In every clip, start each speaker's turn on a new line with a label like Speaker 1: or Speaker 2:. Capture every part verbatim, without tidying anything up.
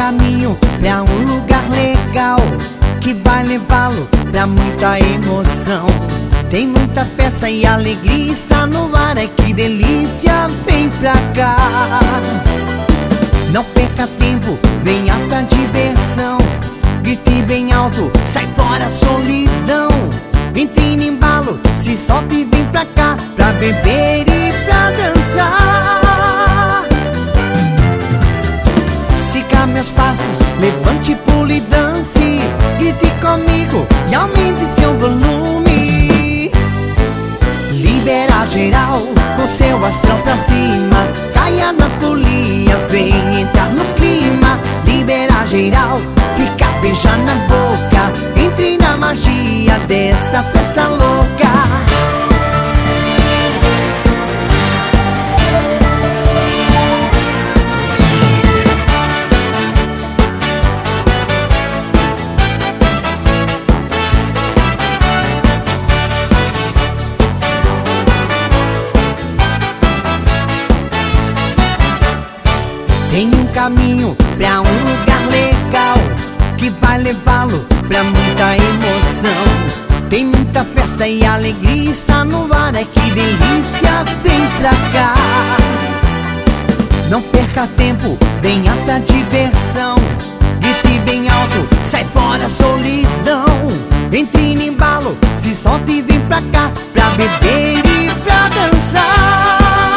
Speaker 1: caminho pra um lugar legal que vai levá-lo pra muita emoção. Tem muita festa e alegria, está no ar, é que delícia, vem pra cá. Não perca tempo, venha pra diversão. Grite bem alto, sai fora a solidão. Entre no embalo, se solte e vem pra cá, pra beber e pra dançar. Siga meus passos, levante, pule e dance. Grite comigo e aumente seu volume. Libera geral, com seu astral pra cima. Caia na folia, vem entrar no clima. Libera geral, fica beijando na boca. Entre na magia desta festa louca. Tem um caminho pra um lugar legal que vai levá-lo pra muita emoção. Tem muita festa e alegria, está no ar, é que delícia, vem pra cá. Não perca tempo, venha pra diversão. Grite bem alto, sai fora a solidão. Entre no embalo, se solte e vem pra cá, pra beber e pra dançar.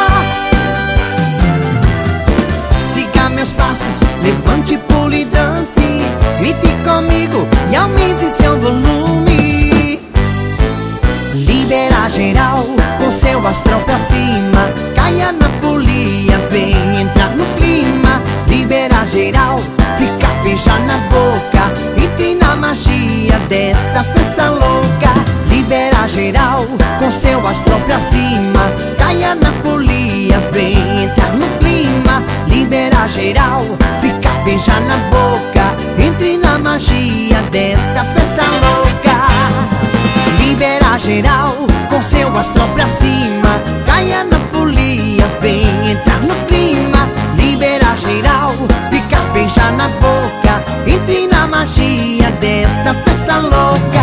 Speaker 1: Meus passos, levante, pule e dance. Grite comigo e aumente seu volume. Libera geral, com seu astral pra cima. Caia na folia, vem entrar no clima. Libera geral, fica beijar na boca. Entre na magia desta festa louca. Libera geral, com seu astral pra cima. Caia na folia, vem entrar no clima. Libera geral, fica beijar na boca. Entre na magia desta festa louca. Libera geral, com seu astral pra cima. Caia na folia, vem entrar no clima. Libera geral, fica beijar na boca. Entre na magia desta festa louca.